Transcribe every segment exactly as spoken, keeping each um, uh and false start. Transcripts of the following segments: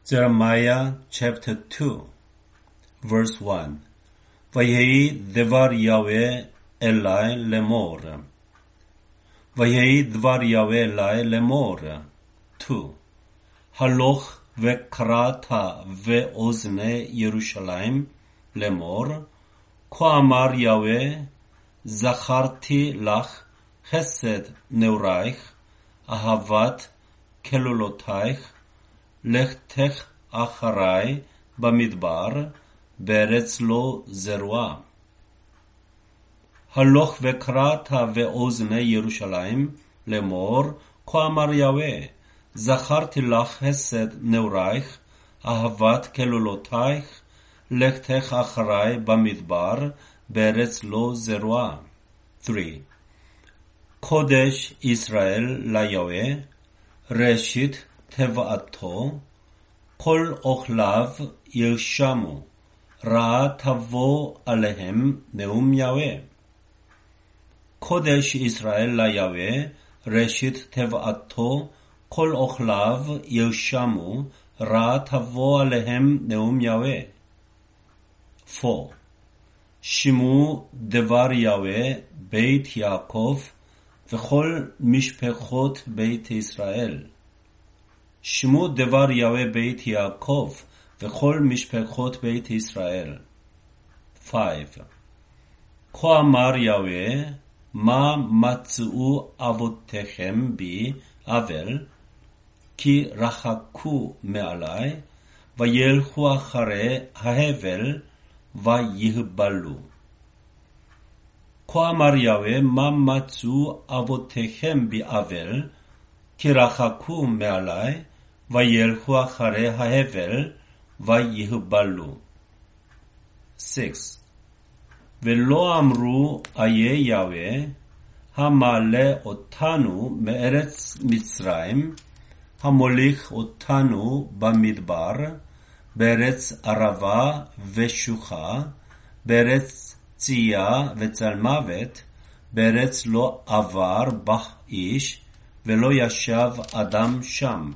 Jeremiah chapter two, verse one. Vayehi devar Yahweh Elai lemor. Vayehi devar Yahweh Elai lemor. two. Haloch vekarata ve'ozne Yerushalayim lemor. כה אמר יהוה, זכרתי לך חסד נעורייך, אהבת כלולותייך, לכתך אחרי במדבר, בארץ לא זרועה. הלוך וקראת ואוזני ירושלים לאמור, כה אמר יהוה, זכרתי לך חסד נעורייך, אהבת כלולותייך, לכתך אחרי במדבר, בארץ לא זרועה. three. קודש ישראל ליהוה, ראשית תבואתו, כל אוכליו ירשמו, רעה תבוא עליהם נאום יהוה. קודש ישראל ליהוה, ראשית תבואתו, כל אוכליו ירשמו, רעה תבוא עליהם נאום יהוה. four. שמעו דבר יהוה בית יעקב וכל משפחות בית ישראל. שמעו דבר יהוה בית יעקב וכל משפחות בית ישראל. five. כה אמר יהוה, מה מצאו אבותיכם בי אבל, כי רחקו מעלי, וילכו אחרי ההבל, ויהבלו. כה אמר יהוה, מה מצאו אבותיכם בי אבל, כי רחקו מעלי, וילכו אחרי ההבל, ויהבלו. six. ולא אמרו איה יהוה, המעלה אותנו מארץ מצרים, המוליך אותנו במדבר, בארץ ערבה ושוחה, בארץ צייה וצלמוות, בארץ לא עבר בך איש, ולא ישב אדם שם.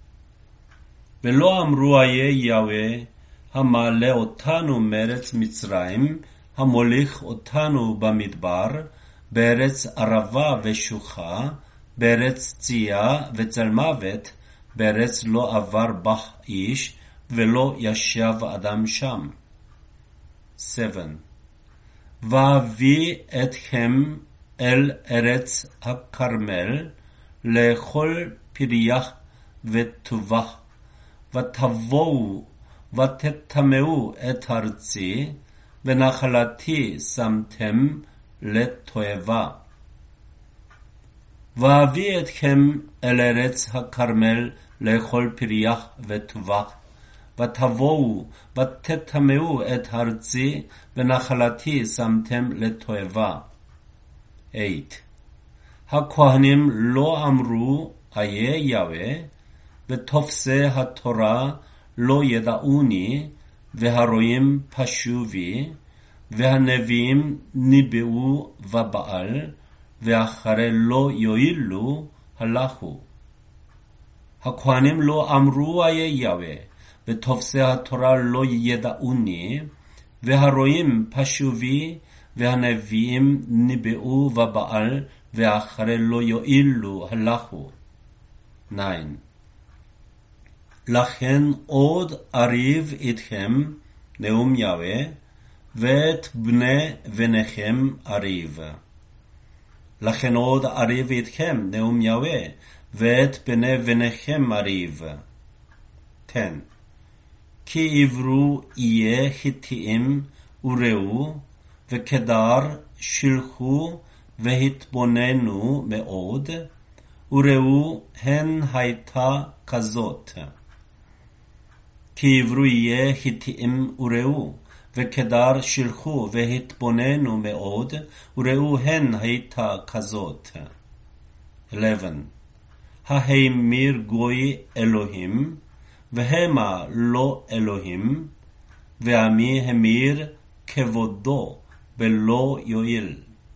ולא אמרו איה יהוה, המעלה אותנו מארץ מצרים, המוליך אותנו במדבר, בארץ ערבה ושוחה, בארץ צייה וצלמוות, בארץ לא עבר בך איש, ולא ישב אדם שם. seven. ואביא אתכם אל ארץ הכרמל, לאכול פריח וטווח, ותבואו ותטמאו את ארצי, ונחלתי שמתם לתועבה. ואביא אתכם אל ארץ הכרמל, לאכול פריח וטווח, ותבואו ותטמאו את ארצי, ונחלתי שמתם לתועבה. eight. הכהנים לא אמרו איה יהוה, ותופסי התורה לא ידעוני, והרועים פשו בי, והנביאים ניבאו ובעל, ואחרי לא יועילו הלכו. הכהנים לא אמרו איה יהוה, ותופסי התורה לא ידעוני, והרועים פשו בי, והנביאים ניבאו ובעל, ואחרי לא יועילו הלכו. nine. לכן עוד אריב איתכם נאום יהוה, ואת בני בניכם אריב. לכן עוד אריב איתכם נאום יהוה, ואת בני בניכם אריב. ten. כי עברו יהיה חיתיים וראו, וכדר שילחו והתבוננו מאוד, וראו הן הייתה כזאת. כי עברו יהיה חיתיים וראו, וכדר שילחו והתבוננו מאוד, וראו הן הייתה כזאת. eleven. ההמיר גוי אלוהים, והמה לא אלוהים, ועמי המיר כבודו בלא יועיל.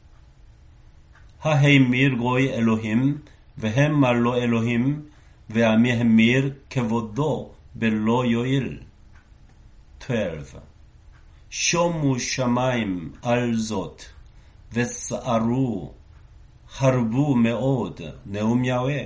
ההמיר גוי אלוהים, והמה לא אלוהים, ועמי המיר כבודו בלא יועיל. twelve. שומו שמיים על זאת, וסערו, חרבו מאוד, נאום יהוה.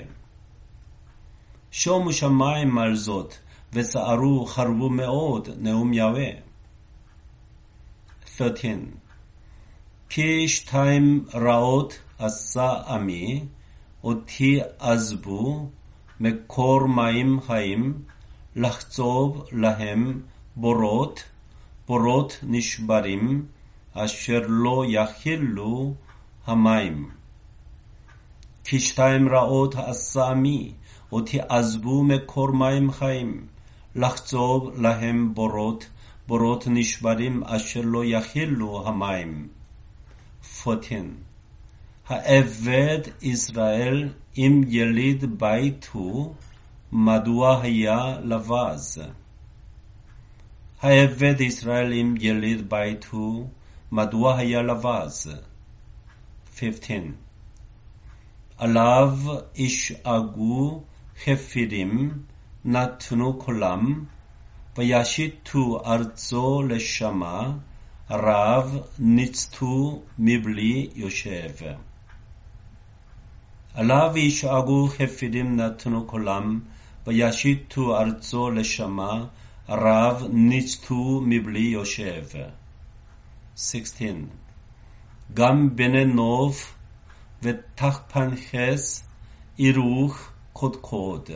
שומו שמיים על זאת, וסערו, חרבו מאוד, נאום יהוה. thirteen. כי שתיים רעות עשה עמי, אותי עזבו, מקור מים חיים, לחצוב להם בורות, בורות נשברים, אשר לא יכילו המים. כי שתיים רעות עשה עמי, אותי עזבו מקור מים חיים, לחצוב להם בורות, בורות נשברים, אשר לא יכילו המים. fourteen. העבד ישראל אם יליד בית הוא, מדוע היה לבז? העבד ישראל אם יליד בית הוא, מדוע היה לבז? fifteen. עליו ישאגו חפירים, נתנו קולם, וישיתו ארצו לשמה, רב ניצתו מבלי יושב. עליו ישאגו חפירים, נתנו קולם, וישיתו ארצו לשמה, רב ניצתו מבלי יושב. sixteen. גם בני נוב ותחפנחס ירוך קודקוד.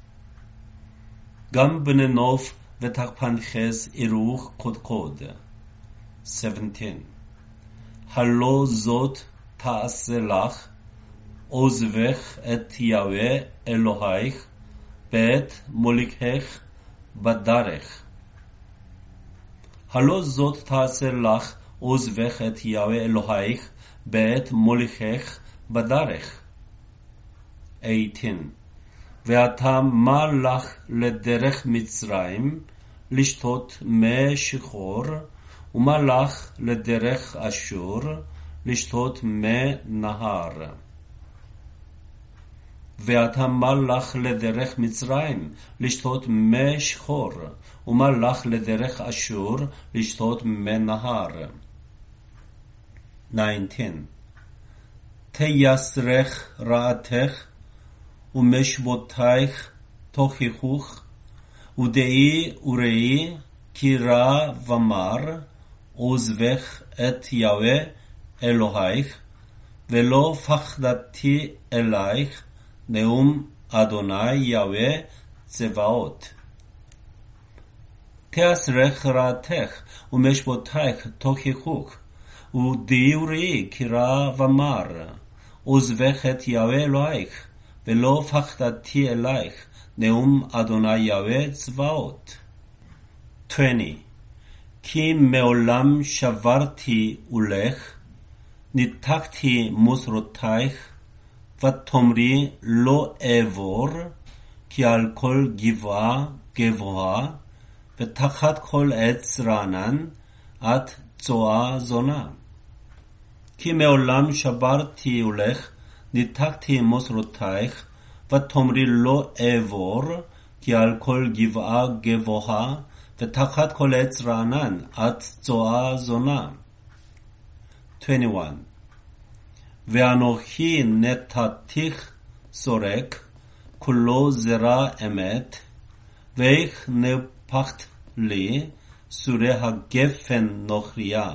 גם בני נוב ותחפנחס ירוך קודקוד. seventeen. הלא זאת תעשה לך, עוזבך את יהוה אלוהיך, בית מוליכך בדרך. הלא זאת תעשה לך, עוזבך את יהוה אלוהיך, בית מוליכך בדרך. eighteen. ואתה מה לך לדרך מצרים, לשתות מי שחור, ומה לך לדרך אשור, לשתות מי נהר. ואתה מה לך לדרך מצרים, לשתות מי שחור, ומה לך לדרך אשור, לשתות מי נהר. nineteen. תייסרך רעתך, ומשבותייך תוכיחוך, ודעי וראי כי רע ומר, עוזבך את יהוה אלוהיך, ולא פחדתי אלייך, נאום אדוני יהוה צבאות. תייסרך רעתך, ומשבותייך תוכיחוך, ודעי וראי כי רע ומר, עוזבך את יהוה אלוהיך, ולא פחדתי אלייך, נאום אדוני יהוה צבאות. twenty. כי מעולם שברתי ולך, ניתקתי מוסרותייך, ותאמרי לא אעבור, כי על כל גבעה גבוהה, ותחת כל עץ רענן, את צועה זונה. כי מעולם שברתי ולך, ניתקתי מוסרותייך, ותאמרי לא אעבור, כי על כל גבעה גבוהה, ותחת כל עץ רענן, את צועה זונה. twenty-one. ואנוכי נתתיך סורק, כולו זרע אמת, ואיך נפחת לי, סורי הגפן נוכריה.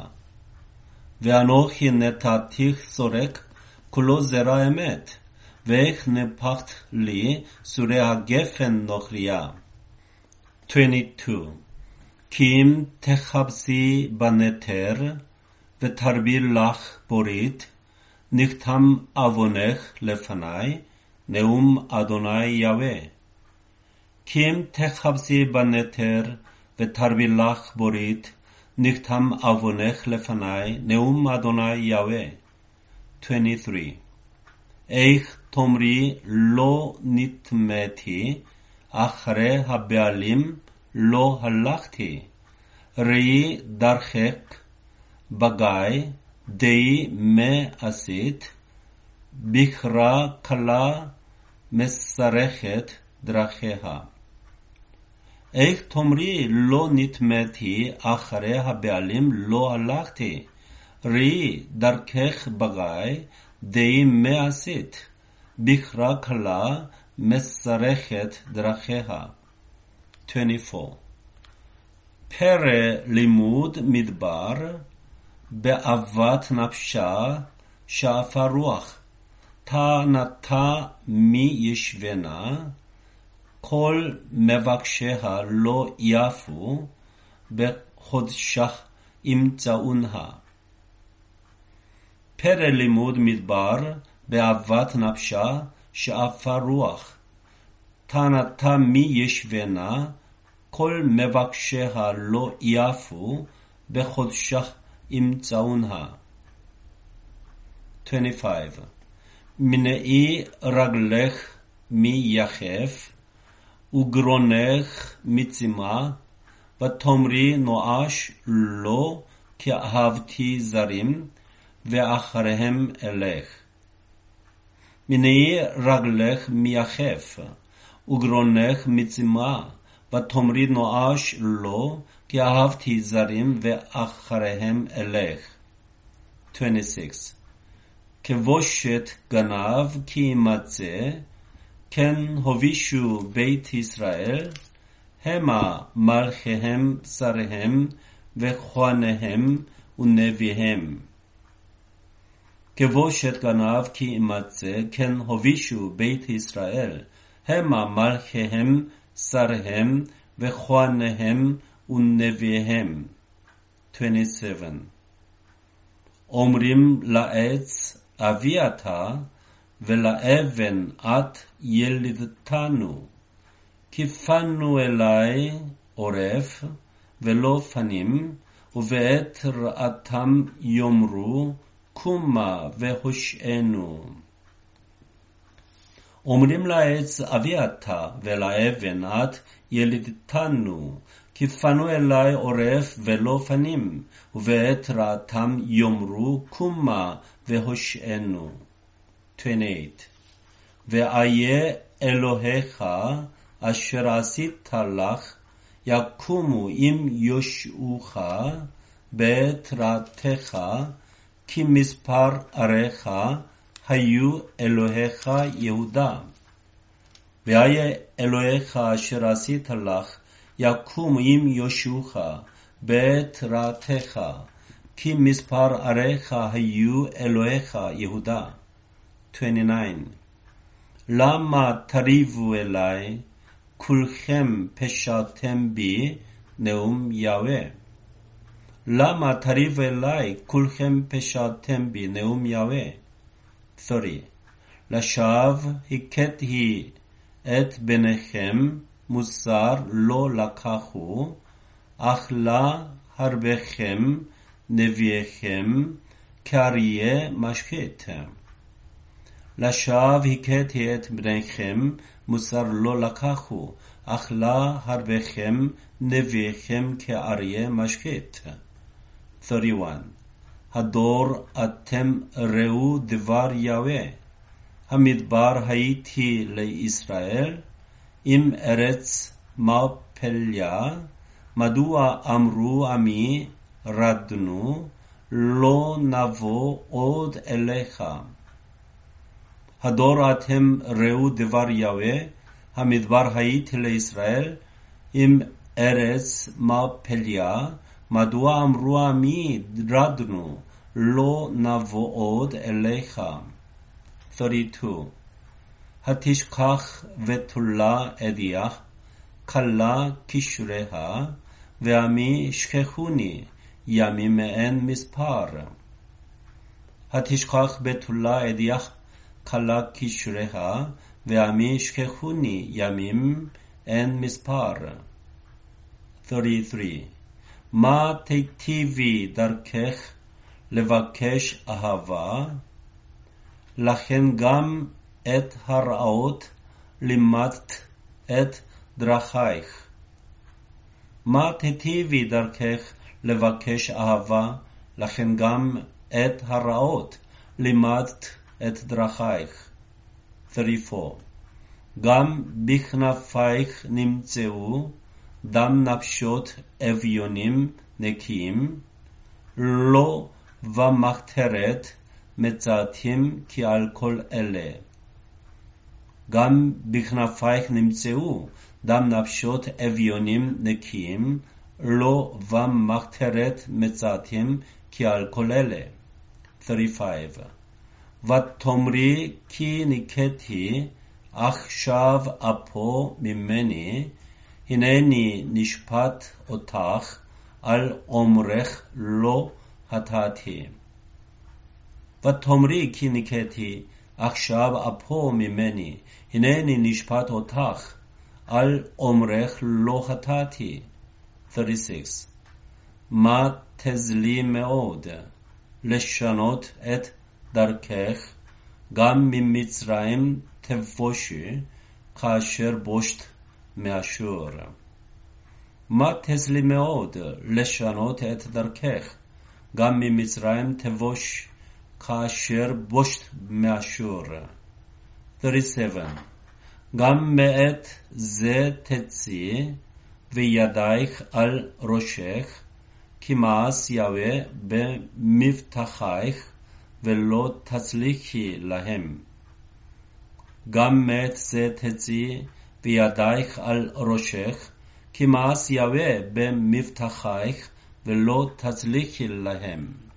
ואנוכי נתתיך סורק, כולו זרע אמת, ואיך נפחת לי, סורי הגפן נוכריה. twenty-two. כי אם תחפשי בנתר, ותרבי לך בורית, נכתם עוונך לפני, נאום אדוני יהוה. כי אם תחפשי בנתר, ותרבי לך בורית, נכתם עוונך לפני, נאום אדוני יהוה. twenty-three. איך תאמרי לא נטמאתי, אחרי הבעלים לא הלכתי. ראי דרכך בגיא, דעי מה עשית, בכרה קלה מסרכת דרכיה. איך תאמרי לא נטמאתי, אחרי הבעלים לא הלכתי? ראי דרכך בגיא, די מה עשית? בכרה קלה מסרכת דרכיה. עשרים וארבע. פרא לימוד מדבר, באהבת נפשה שאפה רוח. טענתה מי ישבנה, כל מבקשיה לא יפו, בחודשה ימצאונה. פרא לימוד מדבר, באהבת נפשה שאפה רוח. טענתה מי ישבנה, כל מבקשיה לא יפו, בחודשה ימצאונה. עשרים וחמש. מנעי רגלך מי יחף, וגרונך מצימה, ותאמרי נואש לא, כי אהבתי זרים, ואחריהם אלך. מנעי רגלך מי יחף, וגרונך מצימה, ותאמרי נואש לא, כי אהבתי זרים, ואחריהם אלך. עשרים ושש. כבושת גנב כי ימצא, כן הובישו בית ישראל, המה מלכיהם שריהם, וכהניהם ונביהם. כבושת גנב כי ימצא, כן הובישו בית ישראל, המה מלכיהם שריהם, וכהניהם ונביהם. עשרים ושבע. אומרים לעץ אבי אתה, ולאבן את ילידתנו, כי פנו אלי עורף ולא פנים, ובעת ראתם יאמרו קומה והושענו. אומרים לעץ אבי אתה, ולאבן את ילידתנו, כי פנו אלי עורף ולא פנים, ובעת ראתם יאמרו קומה והושענו. עשרים ושמונה. ואיה אלוהיך אשר עשית לך, יקומו עם יושעוך בעת ראתך, כי מספר עריך היו אלוהיך יהודה. ואיה אלוהיך אשר עשית לך, יקום עם יושעוך בעת ראתך, כי מספר עריך היו אלוהיך יהודה. עשרים ותשע. למה תריבו אלי, כולכם פשעתם בי, נאום יהוה. למה תריבו אלי, כולכם פשעתם בי, נאום יהוה. שלושים. לשווא הכיתי את בניכם, מוסר לא לקחו, אך לה הרבכם נביאכם, כאריה משחית. לשווא הכיתי את בניכם, מוסר לא לקחו, אך לה הרבכם נביאכם, כאריה משחית. שלושים ואחת. הדור אתם ראו דבר יהוה, המדבר הייתי לישראל, עם ארץ מפליה, מדוע אמרו עמי רדנו, לא נבוא עוד אליך. הדור אתם ראו דבר יהוה, המדבר הייתי לישראל, עם ארץ מפליה, מדוע אמרו עמי רדנו, לא נבוא עוד אליך. שלושים ושתיים. התשכח ותולה אדיח, קלה קשריה, ועמי שכחוני, ימים אין מספר. התשכח בתולה אדיח, קלה קשריה, ועמי שכחוני, ימים אין מספר. שלושים ושלוש. מה תיטיבי דרכך לבקש אהבה, לכן גם את הרעות לימדת את דרכייך. מה תיטיבי דרכך לבקש אהבה, לכן גם את הרעות לימדת את דרכייך. שלושים וארבע. גם בכנפייך נמצאו, דם נפשות אביונים נקיים, לא ומחתרת מצאתים כי על כל אלה. גם בכנפייך נמצאו דם נפשות אביונים נקיים, לא ומחתרת מצאתים כי על כל אלה. thirty-five. ותאמרי כי ניקטי עכשיו אפו ממני, הנני נשפט אותך על אומרך לא חטאתי. ותאמרי כי ניקטי עכשיו אפו ממני, הנני נשפט אותך על אומרך לא חטאתי. thirty-six. מה תזלי מאוד לשנות את דרכך, גם ממצרים תבושי כאשר בושת מאשור. מה תזלי מאוד לשנות את דרכך, גם ממצרים תבוש כאשר בושת מאשור. thirty-seven. גם מעת זה תצאי וידייך על ראשך, כי מעש יהווה במבטחייך ולא תצליחי להם. גם מעת זה תצאי וידייך על ראשך, כי מעש יהווה במבטחייך ולא תצליחי להם.